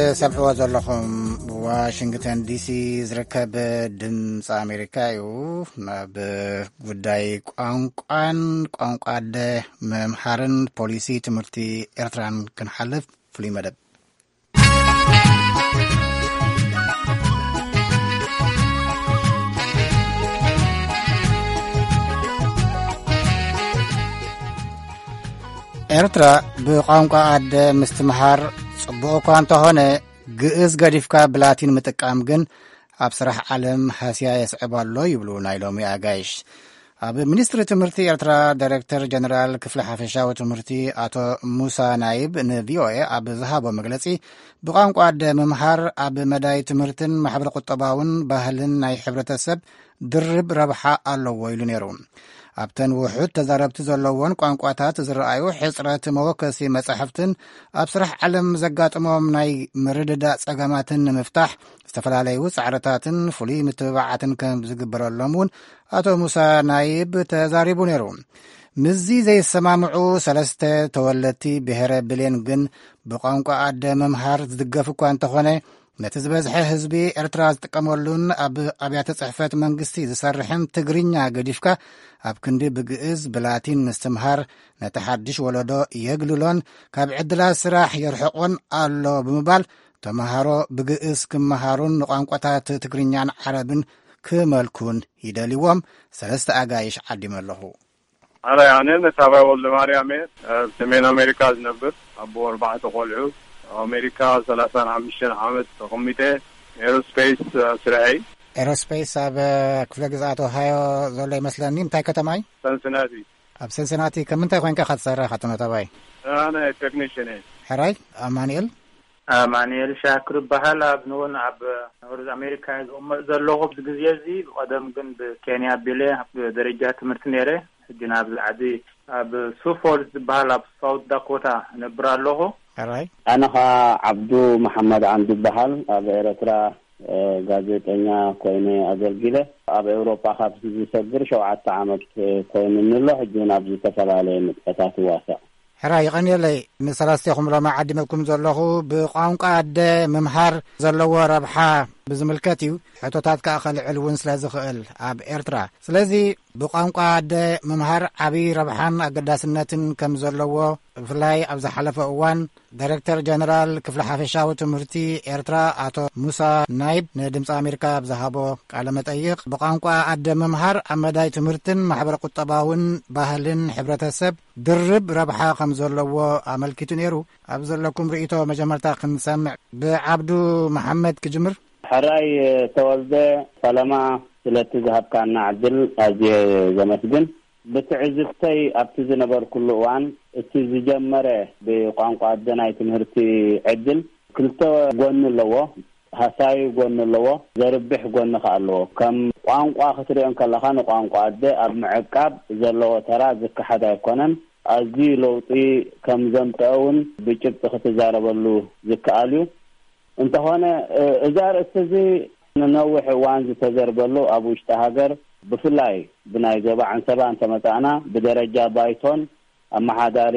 سبعوا زلهم واشنطن دي سي زركب دمص أمريكا يو بوداي قانقاد ممحارن بوليسي تمرتي إرتران كنحلف فلي مدب ኤርትራ ብቋንቋ ኣደ ምስትምሃር ጽቡቕ እኳ እንተኾነ ግእዝ ገዲፍካ ብላቲን ምጥቃም ግን ኣብ ስራሕ ዓለም ሃስያ የስዕባሎ ይብሉ ናይ ሎሚ ኣጋይሽ። ኣብ ሚኒስትሪ ትምህርቲ ኤርትራ ዳይሬክተር ጀነራል ክፍሊ ሓፈሻዊ ትምህርቲ ኣቶ ሙሳ ናይብ ንቪኦኤ ኣብ ዝሃቦ መግለጺ ብቋንቋ ኣደ ምምሃር ኣብ መዳይ ትምህርትን ማሕበረ ቁጠባውን ባህልን ናይ ሕብረተሰብ ድርብ ረብሓ ኣለዎ ኢሉ ነይሩ። ኣብተን ውሑድ ተዛረብቲ ዘለዎን ቋንቋታት ዝረኣዩ ሕፅረት መወከሲ መጻሕፍትን ኣብ ስራሕ ዓለም ዘጋጥሞም ናይ ምርድዳእ ጸገማትን ንምፍታሕ ዝተፈላለዩ ጻዕርታትን ፍሉይ ምትብባዓትን ከም ዝግበረሎም እውን ኣቶ ሙሳ ናይብ ተዛሪቡ ነይሩ። ምዚ ዘይሰማምዑ ሰለስተ ተወለድቲ ብሔረ ብሌን ግን ብቋንቋ ኣደ ምምሃር ዝድገፍ እኳ እንተኾነ ነቲ ዝበዝሐ ህዝቢ ኤርትራ ዝጥቀመሉን ኣብ ኣብያተ ጽሕፈት መንግስቲ ዝሰርሕን ትግርኛ ገዲፍካ ኣብ ክንዲ ብግእዝ ብላቲን ምስትምሃር ነቲ ሓድሽ ወለዶ የግልሎን ካብ ዕድላት ስራሕ የርሕቆን ኣሎ ብምባል ተምሃሮ ብግእዝ ክመሃሩን ንቋንቋታት ትግርኛን ዓረብን ክመልኩን ይደልይዎም ሰለስተ ኣጋይሽ ዓዲም ኣለኹ። ኣነ ያነ መሳባይ ወልደ ማርያም ሰሜን ኣሜሪካ ዝነብር ኣቦ 4 ቆልዑ ኣሜሪካ 35 ዓመት ተቐሚጠ ኤሮስፔስ ስራይ ኤሮስፔስ ኣብ ክፍለ ግዛት ኦሃዮ ዘሎ ይመስለኒ። እንታይ ከተማይ? ሰንሰናቲ። ኣብ ሰንሰናቲ ከምንታይ ኮይንካ ክትሰርሕ ከተማታባይ? ኣነ ቴክኒሽን እየ። ሕራይ ኣማኒኤል ሻክር በሃል ኣብ ንውን ኣብ ኖርዝ አሜሪካ ዝቕመጥ ዘለኹ ብግዜ እዚ ብቀደም ግን ብኬንያ ቢለ ደረጃ ትምህርቲ ነይረ ሕጂ ናብ ዓዲ ኣብ ሱፎልድ ዝበሃል ኣብ ሳውት ዳኮታ ነብር ኣለኹ። ሕራይ ኣነኻ ዓብዱ መሐመድ ዓንዱ በሃል ኣብ ኤርትራ ጋዜጠኛ ኮይነ ኣገልግለ ኣብ ኤውሮፓ ካብ ዝሰግር 7 ዓመት ኮይኑ ንሎ ሕጂ ናብ ዝተፈላለዩ ንጥፈታት ይዋሳእ። ሕራይ ይቐኒለይ ንሰላስቲኹም ሎማ ዓዲመኩም ዘለኹ ብቋንቋ ኣደ ምምሃር ዘለዎ ረብሓ ብዝምልከት እዩ። ሕቶታት ከዓ ኸልዕል እውን ስለ ዝኽእል ኣብ ኤርትራ። ስለዚ ብቋንቋ ኣደ ምምሃር ዓብዪ ረብሓን ኣገዳስነትን ከም ዘለዎ ብፍላይ ኣብ ዝሓለፈ እዋን ዳይሬክተር ጀነራል ክፍሊ ሓፈሻዊ ትምህርቲ ኤርትራ ኣቶ ሙሳ ናይብ ንድምፂ ኣሜሪካ ብዝሃቦ ቃለ መጠይቕ ብቋንቋ ኣደ ምምሃር ኣብ መዳይ ትምህርትን ማሕበረ ቁጠባውን ባህልን ሕብረተሰብ ድርብ ረብሓ ከም ዘለዎ ኣመልኪቱ ነይሩ። ኣብ ዘለኩም ርእቶ መጀመርታ ክንሰምዕ ብዓብዱ መሐመድ ክጅምር። ሕራይ ተወልደ ሰላማ ስለቲ ዝሃብካና ዕድል ኣዝየ ዘመስግን። ብትዕዝብተይ ኣብቲ ዝነበር ኩሉ እዋን እቲ ዝጀመረ ብቋንቋ ኣደ ናይ ትምህርቲ ዕድል ክልተ ጎኒ ኣለዎ። ሃሳይ ጎኒ ኣለዎ፣ ዘርብሕ ጎኒ ኸ ኣለዎ። ከም ቋንቋ ክትሪኦ ከለኻ ንቋንቋ ኣደ ኣብ ምዕቃብ ዘለዎ ተራ ዝከሓድ ኣይኮነን። ኣዝዩ ለውጢ ከም ዘምፅአውን ብጭብጢ ክትዛረበሉ ዝከኣል እዩ። እንተኾነ እዛ ርእሲ እዚ ንነዊሕ እዋን ዝተዘርበሉ ኣብ ውሽጢ ሃገር ብፍላይ ብናይ ዞባ ዓንሰባ እንተመጣእና ብደረጃ ባይቶን ኣመሓዳሪ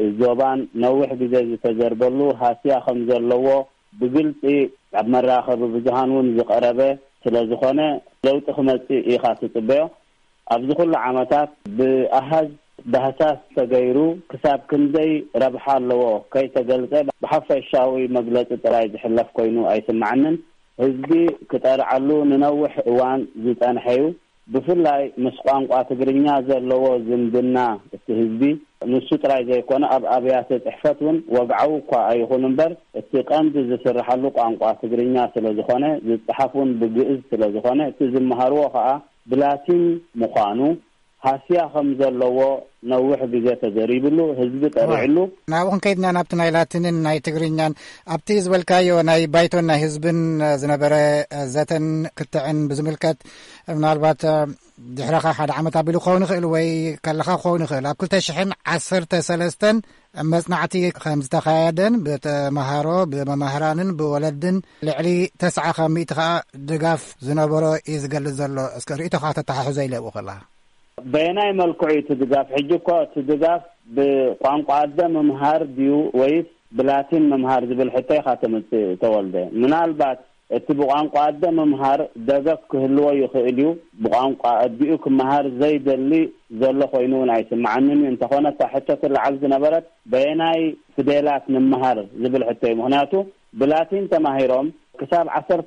ዞባን ነዊሕ ግዜ ዝተዘርበሉ ሃስያ ከም ዘለዎ ብግልፂ ኣብ መራኸቢ ብዙሃን እውን ዝቐረበ ስለ ዝኾነ ለውጢ ክመፅእ ኢኻ ትፅበዮ። ኣብዚ ኩሉ ዓመታት ብኣሃዝ ባህሳስ ተገይሩ ክሳብ ክንደይ ረብሓ ኣለዎ ከይተገልጸ ብሓፈሻዊ መግለፂ ጥራይ ዝሕለፍ ኮይኑ ኣይስማዓንን። ህዝቢ ክጠርዓሉ ንነዊሕ እዋን ዝፀንሐዩ ብፍላይ ምስ ቋንቋ ትግርኛ ዘለዎ ዝምድና እቲ ህዝቢ ንሱ ጥራይ ዘይኮነ ኣብ ኣብያተ ጽሕፈት እውን ወግዓው እኳ ኣይኹን እምበር እቲ ቀንዲ ዝስርሓሉ ቋንቋ ትግርኛ ስለ ዝኾነ ዝፅሓፉን ብግእዝ ስለ ዝኾነ እቲ ዝመሃርዎ ከዓ ብላቲን ምዃኑ ሃስያ ከም ዘለዎ ነዊሕ ግዜ ተዘሪብሉ ህዝቢ ጠሪዕሉ ናብኡን ከይድና ናብቲ ናይ ላቲንን ናይ ትግርኛን ኣብቲ ዝበልካዮ ናይ ባይቶን ናይ ህዝብን ዝነበረ ዘተን ክትዕን ብዝምልከት ምናልባት ድሕረኻ ሓደ ዓመት ኣቢሉ ክኸውን ይኽእል ወይ ከለኻ ክኸውን ይኽእል። ኣብ 2013 መጽናዕቲ ከም ዝተኻየደን ብተምሃሮ ብመምህራንን ብወለድን ልዕሊ 900 ከዓ ድጋፍ ዝነበሮ እዩ ዝገልጽ ዘሎ። እስከ ርእይቶኻ ተተሓሕዞ ኢለብኡ ከለኻ በየናይ መልክዑ እቲ ድጋፍ ሕጂ እኮ እቲ ድጋፍ ብቋንቋ ኣደ ምምሃር ድዩ ወይስ بلاتين ممهار زبل حتى خاتمت تولده منالبات اتبقانق عده ممهار دغف كهلو يخيليو بقانق اديوك مهار زيد اللي زله خوينون ايسمعنن انت هنا حتى العز نبرت بيناي فديلات ممهار زبل حتى مهناتو بلاتين تماهيرهم كتاب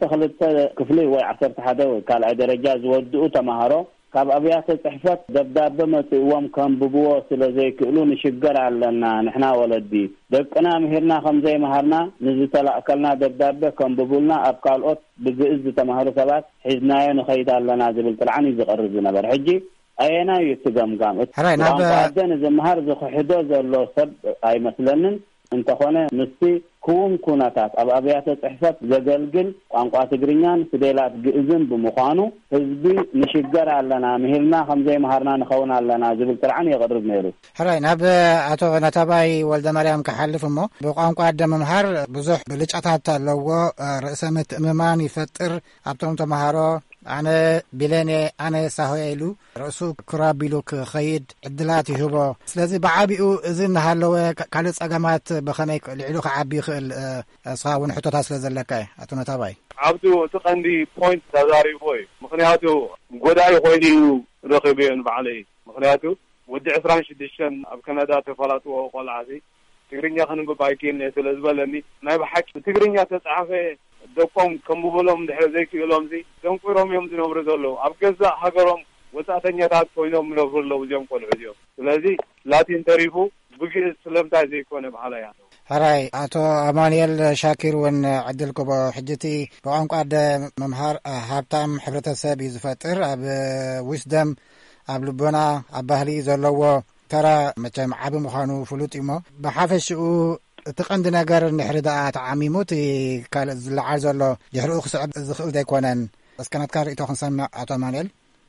12 كفلي و 11 قال درجه زودو تماهرو كاب ابيات الصحفات دبدابه متوم كان ببو سلازي كلون شجر علنا نحنا ولدي دقنا مهرنا خمزي مهرنا نزي تلاكلنا دبدابه كان ببولنا ابقالوت بجئز تمهرو سبات حزناي نخيد علنا زبل طلعني زقرز نبر حجي اينا يتجمجم بعدين زمهر زخحدو زلو سب اي مثلا انت هنا نسي كون كوناتات ابيات الصحفات زغلغل ቋንቋ ትግርኛን ፊደላት ግዕዝን በመሆኑ ህዝቢ ንሽገር አለና ምህልና ከምዘይ ማህርና ንኸውን አለና ዝብል ጥርዓን ይቀርብ ነይሩ ሕራይ ናብ አቶ ነታባይ ወልደ ማርያም ከሐልፍሞ በቋንቋ ደመምሃር ብዙሕ ብልጫታት ኣለዎ ርእሰ ምትእምማን ይፈጥር ኣብቶም ተማሃሮ አነ ቢለኔ አነ ሳሆይሉ ርእሱ ክራቢሉ ክኸይድ ዕድላት ይህቦ ስለዚህ በዓቢኡ እዝን ሃለወ ካልእ ጸገማት በኸመይ ልዕሉ ከዓቢ ይኽእል እስኻውን ሕቶታት ስለ ዘለካ አቶ ነታባይ ዓብዱ ትቐንዲ ፖይንት ተዛሪቦ ምክንያቱ ጎዳይ ኮይኑ ረኺበን ባዕለይ ምክንያቱ ወዲ 26 ኣብ ካናዳ ተፈላጥዎ ቆልዓሲ ትግርኛ ክንብብ ኣይክእልኒ ስለዝበለኒ ናይ ብሓቂ ትግርኛ ተጻሕፈ ደቆም ከምብሎም ድሕሪ ዘይክእሎም ዚ ደንቁሮም እዮም ዝነብሩ ዘለዉ ኣብ ገዛእ ሃገሮም ወጻእተኛታት ኮይኖም ዝነብሩ ኣለዉ እዚኦም ቆልዑ እዚኦም ስለዚ ላቲን ተሪፉ ብግእዝ ስለምንታይ ዘይኮነ በዓለያ ሕራይ አቶ አማኑኤል ሻኪር ውን ዕድል ክቦ ሕጅቲ በቋንቋ መምሃር ሃብታም ሕብረተሰብ እዩ ዝፈጥር ኣብ ዊስደም ኣብ ልቦና ኣብ ባህሊ ዘለዎ ተራ መቸም ዓብ ምዃኑ ፍሉጥ እሞ ብሓፈሽኡ እቲ ቀንዲ ነገር ንሕሪ ደኣ ተዓሚሙት ካልእ ዝለዓል ዘሎ ድሕሪኡ ክስዕብ ዝኽእል ዘይኮነን እስከናትካ ርእቶ ክንሰምዕ አቶ አማኑኤል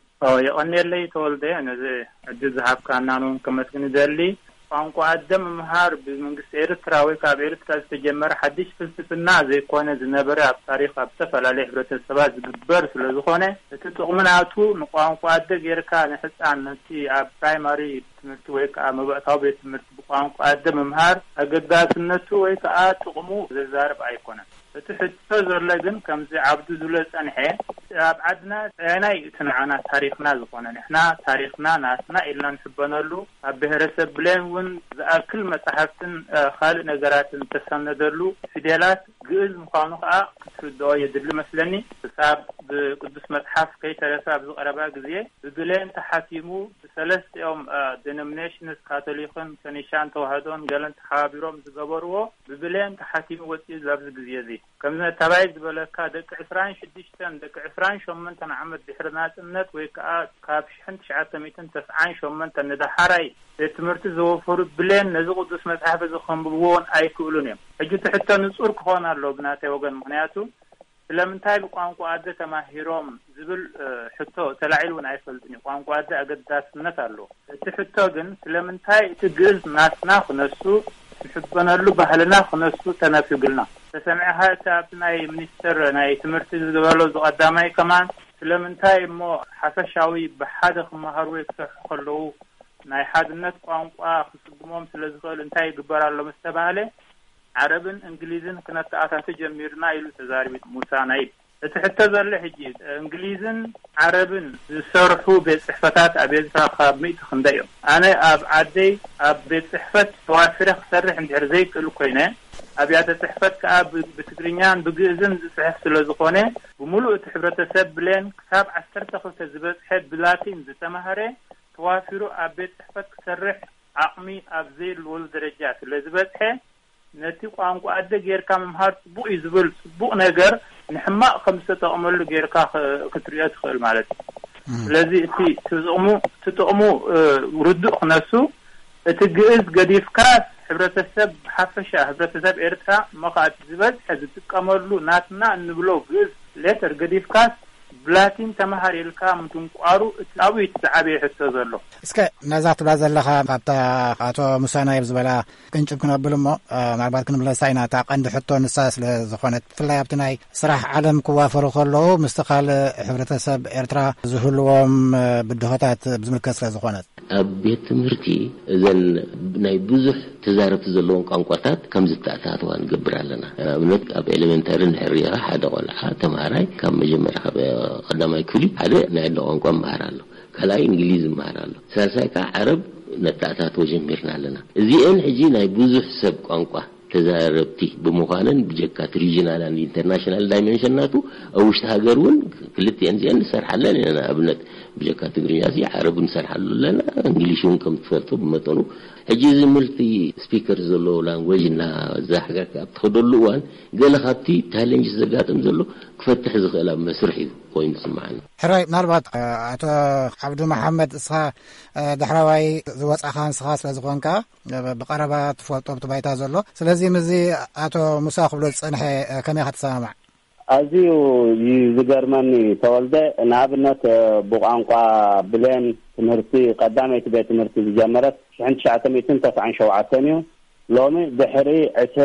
የቀኒየለይ ተወልደ ነዚ ዕድል ዝሃብካናኑ ከመስግን ደሊ ቋንቋ አደም መምሃር በመንግስት ኤርትራ ወይ ካብ ኤርትራ ዝተጀመረ ሓድሽ ፍልስፍና ዘይኮነ ዝነበረ ኣብ ታሪኽ ኣብ ዝተፈላለዩ ሕብረተሰባት ዝግበር ስለዝኾነ እቲ ጥቕምናቱ ንቋንቋ አደ ጌርካ ንህፃንቲ ኣብ ፕራይማሪ ትምህርቲ ወይ ከዓ መባእታዊ ቤት ትምህርቲ ብቋንቋ አደ መምሃር ኣገዳስነቱ ወይ ከዓ ጥቕሙ ዝዛረብ ኣይኮነን እቲ ሕቶ ዘሎ ግን ከምዚ ዓብዱ ዝብለ ፀንሐ ኣብ ዓድና ናይ ትንዓና ታሪኽና ዝኾነ ንሕና ታሪኽና ናትና ኢልና ንሕበነሉ ኣብ ብሄረሰብ ብለን ውን ዝኣክል መፅሓፍትን ካልእ ነገራትን ተሰነደሉ ፊደላት ግዕዝ ምዃኑ ከዓ ክትርድኦ የድሊ መስለኒ ክሳብ ብቅዱስ መፅሓፍ ከይተረፈ ኣብ ዝቐረባ ግዜ ብብለን ተሓቲሙ ብሰለስቲኦም ዴኖሚኔሽንስ ካቶሊክን ከኒሻን ተዋህዶን ገለን ተሓባቢሮም ዝገበርዎ ብብለን ተሓቲሙ ወፂኡ ኣብዚ ግዜ እዚ ከምዚ ተባይ ዝበለካ ደቂ 26 ደቂ 28 ዓመት ድሕሪ ናጽነት ወይ ከዓ ካብ 1998 ንዳሓራይ ትምህርቲ ዝወፈሩ ብለን ነዚ ቅዱስ መጽሓፍ ዝኸንብብዎን ኣይክእሉን እዮም ሕጂ ትሕቶ ንጹር ክኾን ኣሎ ብናተይ ወገን ምክንያቱ ስለምንታይ ብቋንቋ አደ ተማሂሮም ዝብል ሕቶ ተላዒሉን ኣይፈልጥን ቋንቋ አደ ኣገዳስነት ኣሎ እቲ ሕቶ ግን ስለምንታይ እቲ ግዕዝ ናትና ክነሱ ንሕበነሉ ባህልና ክነሱ ተነፊግልና ተሰሚዕኻ ኣብ ናይ ሚኒስተር ናይ ትምህርቲ ዝገበሎ ዝቐዳማይ ከማን ስለምንታይ እሞ ሓፈሻዊ ብሓደ ክመሃሩ ወይ ክሰርሑ ከለዉ ናይ ሓድነት ቋንቋ ክስግሞም ስለዝኽእል እንታይ ይግበር ኣሎ ምስ ተባሃለ ዓረብን እንግሊዝን ክነተኣታቱ ጀሚርና ኢሉ ተዛሪቡ ሙሳ ናይ እቲ ሕቶ ዘሎ ሕጂ እንግሊዝን ዓረብን ዝሰርሑ ቤት ጽሕፈታት ኣብ ኤርትራ ካብ 100 ክንደይ እዮም ኣነ ኣብ ዓደይ ኣብ ቤት ጽሕፈት ተዋፊረ ክሰርሕ እንድሕር ዘይክእል ኮይነ ኣብያተ ጽሕፈት ከዓ ብትግርኛን ብግዕዝን ዝጽሕፍ ስለዝኾነ ብምሉእ እቲ ሕብረተሰብ ብለን ክሳብ 12 ዝበፅሐ ብላቲን ዝተማሃረ ተዋፊሩ ኣብ ቤት ጽሕፈት ክሰርሕ ዓቕሚ ኣብ ዘይልወሉ ደረጃ ስለዝበፅሐ ነቲ ቋንቋ አደ ጌርካ መምሃር ጽቡቕ እዩ ዝብል ጽቡቕ ነገር ንሕማቕ ከም ዝተጠቕመሉ ጌርካ ክትሪኦ ትኽእል ማለት እዩ ስለዚ እቲ ትጥቕሙ ርዱእ ክነሱ እቲ ግዕዝ ገዲፍካ ሕብረተሰብ ሓፈሻ ሕብረተሰብ ኤርትራ መኻት ዝበፅሐ ዝጥቀመሉ ናትና እንብሎ ግዕዝ ሌተር ገዲፍካ بلاتين تمهر إلكا ممكن قارو أبي تعبي حتى زلوا. إسكا نزعت بازلها قبتا أتو مسانا يبزبلا كنت كنا بلمو مع بعض كنا بلا ساينا تاق عند حتى نساس لزخونة في الله يبتناي صراح عالم كوافر خلو مستقال حبرتسب إرترا زهلوهم بالدهوتات بزمن كسر زخونة. أبيت مرتي إذن ناي بزح تزارب تزلون قنقطات كم زتاتات وان قبر لنا منك أب إلمنتارن حرية حدا ولا تماراي كم مجمع قدامي كلي هذا نايل قنقم مهرالو كلا إنجليز مهرالو ساسايكا عرب نتاتات وجميرنا لنا زين حجي ناي بزح سب قنقة تزاربتي بمقارنة بجكات ريجنال and international dimensionاتو أوش تهاجرون كلتي أنزين سرح لنا أنا أبنك بجكات غريازي عرب نسرح لنا إنجليشون كم تفرطوا بمتنو هجيز ملتي سبيكرز زلو لانجويج إنها زحقك أبتخدلو وان قال خاطي تهلنج زرقاتم زلو كفتح زخلا مسرحي كوين سمعنا حراي ناربات أتو عبد محمد إسخا دحراوي زواج أخان سخاس لزقونكا بقربة تفوتوا بتبايتا زلو سلازي مزي أتو مساق بلوز أنحي كم يخد سامع أزيو يزجرمني تولده نابنت بقانقا بلين تمرتي قدامي تبي تمرتي جمرت عند شعتميتين تسعين شوعتنيو لومي بحري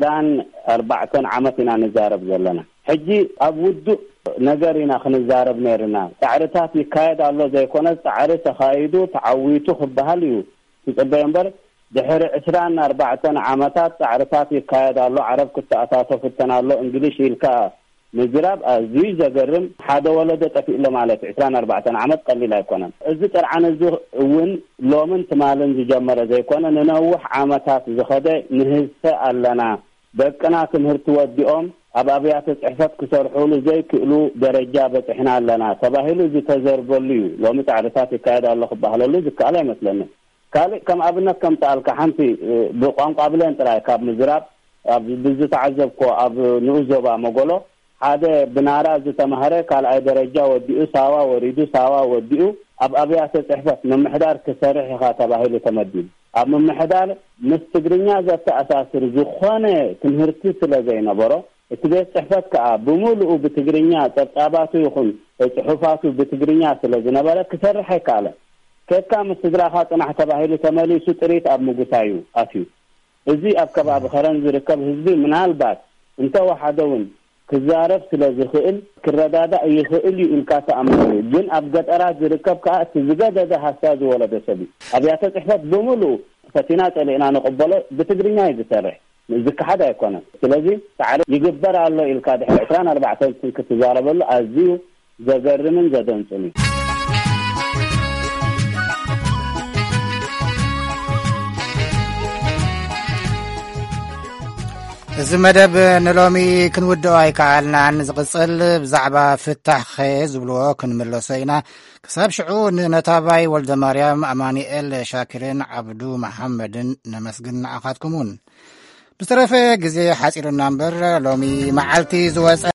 24 عامتنا نزارب زلنا حجي أبودو نجارينا خنزارب نيرنا تعرتات يكايد الله زي كونس تعرت خايدو تعويتو خبهاليو تتبين دحر 24 عامتات تعرتات يكايد الله عرب كنت أساسه في التنالو إنجليش يلكا مجراب أزوي جرم حدا ولد تفي له مالك 24 عامت قليل يكونن إذا ترعن الزه وين لومن تمالن جمر زي كونن ننوح عامتات زخده نهسه لنا بقنا تمهرت وديهم أبابيات صحفت كسرحول زي كلو درجة بتحنا لنا تباهلو زي تزربليو لو متعرفات كايد الله خبها له زي كاله مثلنا قال كم ابنك كم تعال كحنتي بقام قبلين تراي كاب مزراب بز تعذبكو اب نوزوبا مغولو هذا بنارا زي تمهره قال اي درجة وديو ساوا وريدو ساوا وديو أبابيات صحفت من محدار كسرح تباهلو تمدين اب من محدار مستغرينيا ذات اساس رزخونه تمهرتي سلا زي نبرو اتبيت صحفت كأب بمولو بتجرينيا تطاباتو يخون صحفاتو بتجرينيا سلا نبرة كسرح كاله كيف كان مستدراخات أنا حتباهيلو تمالي سطريت أب مقتايو أفيو إزي أب كباب خرنز ركب هزبي من هالبات انت وحدون كزارف سلا خئل كردادة أي خئل يلكاسة أمري جن أب قد أراد ركب كأس زقادة هستاذ ولد سبي أبياتك إحبات بمولو فتنات اللي أنا نقبله بتجرينيا يتسرح ذك حدا يكون سلازي تعرف يقدر الله الكاد 24 كتجارب الله أزيو زجر من زدنسني إذا مدب نلومي كنودو أي كعلنا عن زقصل بزعبة فتح خيز بلوه كنملوسينا كساب شعون نتابعي ولد مريم أمانيئل شاكرين عبدو محمد نمسجن عقادكمون بسترفة جزي حاسير النمبر لومي معالتي زواز